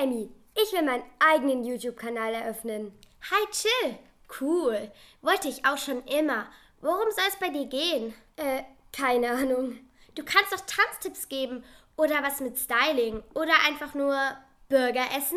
Amy. Ich will meinen eigenen YouTube-Kanal eröffnen. Hi Chill. Cool. Wollte ich auch schon immer. Worum soll es bei dir gehen? Keine Ahnung. Du kannst doch Tanztipps geben oder was mit Styling oder einfach nur Burger essen?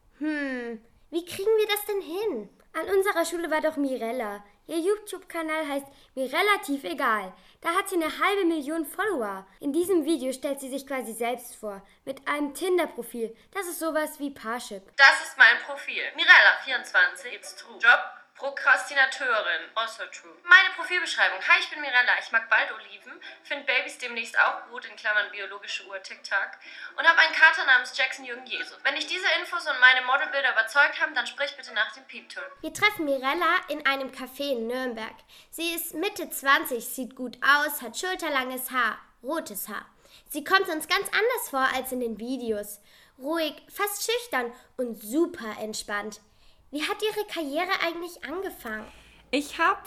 Wie kriegen wir das denn hin? An unserer Schule war doch Mirella. Ihr YouTube-Kanal heißt Mirelativ egal. Da hat sie 500.000 Follower. In diesem Video stellt sie sich quasi selbst vor. Mit einem Tinder-Profil. Das ist sowas wie Parship. Das ist mein Profil. Mirella, 24, it's true. Job, Prokrastinateurin, also true. Meine Profilbeschreibung. Hi, ich bin Mirella. Ich mag Waldoliven, finde Babys demnächst auch gut, in Klammern biologische Uhr, TikTok, und habe einen Kater namens Jackson Jürgen Jesus. Wenn dich diese Infos und meine Modelbilder überzeugt haben, dann sprich bitte nach dem Piepton. Wir treffen Mirella in einem Café in Nürnberg. Sie ist Mitte 20, sieht gut aus, hat schulterlanges Haar, rotes Haar. Sie kommt uns ganz anders vor als in den Videos. Ruhig, fast schüchtern und super entspannt. Wie hat Ihre Karriere eigentlich angefangen? Ich habe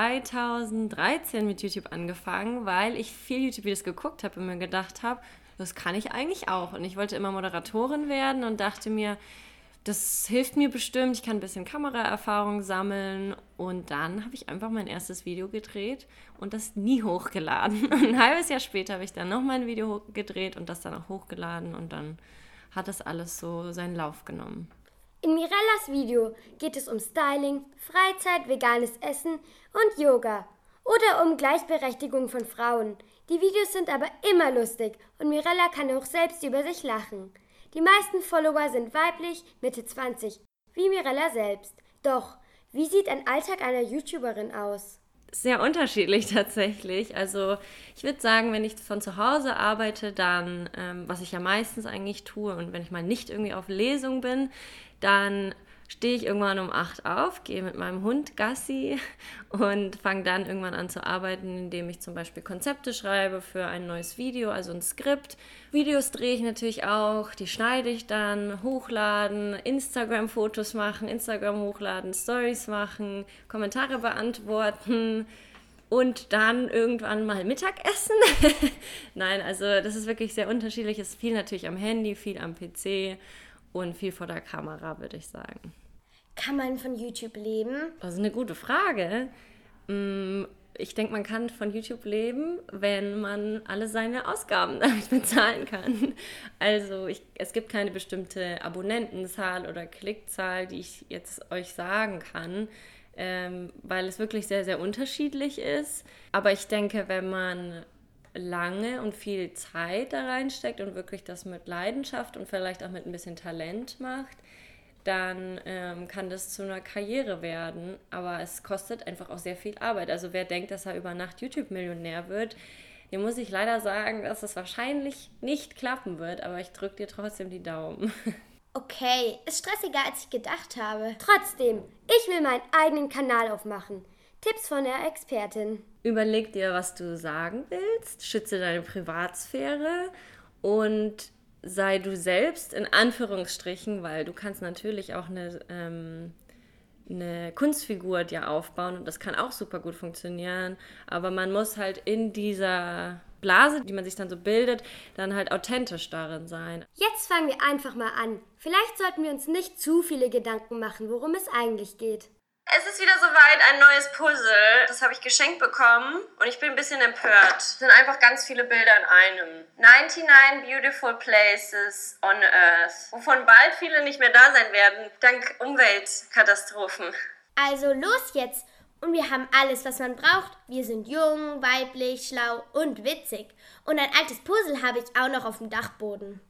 2013 mit YouTube angefangen, weil ich viel YouTube-Videos geguckt habe und mir gedacht habe, das kann ich eigentlich auch. Und ich wollte immer Moderatorin werden und dachte mir, das hilft mir bestimmt, ich kann ein bisschen Kameraerfahrung sammeln. Und dann habe ich einfach mein erstes Video gedreht und das nie hochgeladen. Und ein halbes Jahr später habe ich dann nochmal ein Video gedreht und das dann auch hochgeladen. Und dann hat das alles so seinen Lauf genommen. In Mirellas Video geht es um Styling, Freizeit, veganes Essen und Yoga. Oder um Gleichberechtigung von Frauen. Die Videos sind aber immer lustig und Mirella kann auch selbst über sich lachen. Die meisten Follower sind weiblich, Mitte 20, wie Mirella selbst. Doch, wie sieht ein Alltag einer YouTuberin aus? Sehr unterschiedlich tatsächlich. Also ich würde sagen, wenn ich von zu Hause arbeite, dann, was ich ja meistens eigentlich tue, und wenn ich mal nicht irgendwie auf Lesung bin, dann stehe ich irgendwann um 8 auf, gehe mit meinem Hund Gassi und fange dann irgendwann an zu arbeiten, indem ich zum Beispiel Konzepte schreibe für ein neues Video, also ein Skript. Videos drehe ich natürlich auch, die schneide ich dann, hochladen, Instagram-Fotos machen, Instagram hochladen, Stories machen, Kommentare beantworten und dann irgendwann mal Mittagessen. Nein, also das ist wirklich sehr unterschiedlich. Es ist viel natürlich am Handy, viel am PC und viel vor der Kamera, würde ich sagen. Kann man von YouTube leben? Das ist eine gute Frage. Ich denke, man kann von YouTube leben, wenn man alle seine Ausgaben damit bezahlen kann. Also es gibt keine bestimmte Abonnentenzahl oder Klickzahl, die ich jetzt euch sagen kann, weil es wirklich sehr, sehr unterschiedlich ist. Aber ich denke, wenn man lange und viel Zeit da reinsteckt und wirklich das mit Leidenschaft und vielleicht auch mit ein bisschen Talent macht, dann kann das zu einer Karriere werden. Aber es kostet einfach auch sehr viel Arbeit. Also wer denkt, dass er über Nacht YouTube-Millionär wird, dem muss ich leider sagen, dass es wahrscheinlich nicht klappen wird. Aber ich drücke dir trotzdem die Daumen. Okay, ist stressiger, als ich gedacht habe. Trotzdem, ich will meinen eigenen Kanal aufmachen. Tipps von der Expertin. Überleg dir, was du sagen willst, schütze deine Privatsphäre und sei du selbst, in Anführungsstrichen, weil du kannst natürlich auch eine Kunstfigur dir aufbauen und das kann auch super gut funktionieren, aber man muss halt in dieser Blase, die man sich dann so bildet, dann halt authentisch darin sein. Jetzt fangen wir einfach mal an. Vielleicht sollten wir uns nicht zu viele Gedanken machen, worum es eigentlich geht. Es ist wieder soweit, ein neues Puzzle. Das habe ich geschenkt bekommen und ich bin ein bisschen empört. Es sind einfach ganz viele Bilder in einem. 99 Beautiful Places on Earth, wovon bald viele nicht mehr da sein werden, dank Umweltkatastrophen. Also los jetzt! Und wir haben alles, was man braucht. Wir sind jung, weiblich, schlau und witzig. Und ein altes Puzzle habe ich auch noch auf dem Dachboden.